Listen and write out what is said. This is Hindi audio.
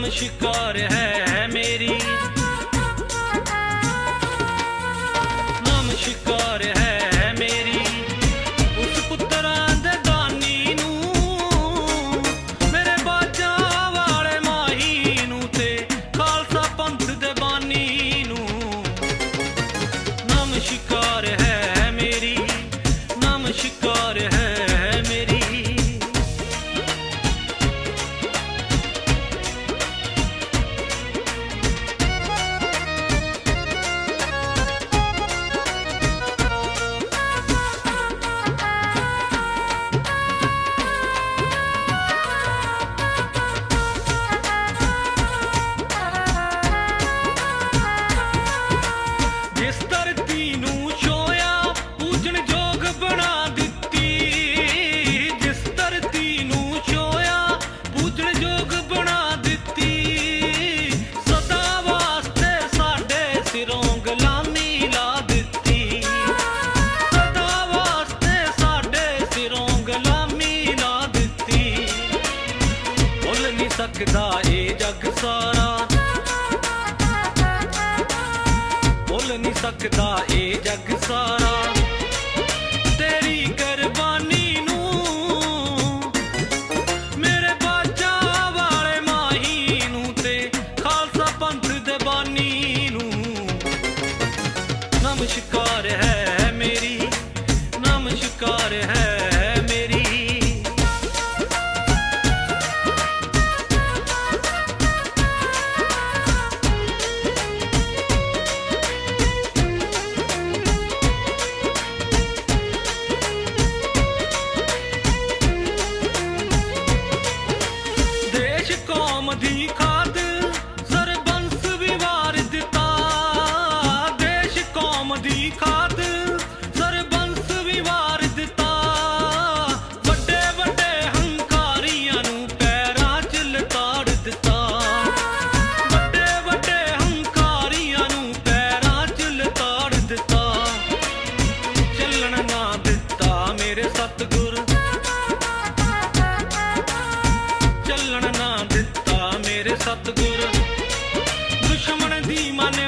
शिकार है मेरी, नाम शिकार है मेरी उस पुत्तरां दे दानी नू, मेरे बाजा वाले माही नू ते खालसा पंथ दे बानी नू। नाम शिकार है मेरी, नाम शिकार है मेरी। जिस धरती नू छोया पूजन जोग बना दित्ती, जिस धरती नू छोया पूजन जोग बना दित्ती, सदा वास्ते साडे सिरों गुलामी ला दित्ती, सदा वास्ते साडे सिरों गुलामी ला दित्ती। भुल नहीं सकदा ए जग सारा, भुल नहीं सकदा ए जग सारा तेरी कुर्बानी नू, मेरे बाजा वाले माही नू ते खालसा पंथ दे बानी नू। नाम शिकार है मेरी, नाम शिकार है मेरी। देश कौम दी खाद सरबंस विवार दिता, देश कौम दी खाद सरबंस विवार दिता। वड्डे वड्डे हंकारियां नू पैरां च लताड़ दिता, वड्डे वड्डे हंकारियां नू पैरां च लताड़ दिता। चलण ना दिता मेरे सतगुर, चलण ना दिता मेरे सतगुर, दुश्मन दी मन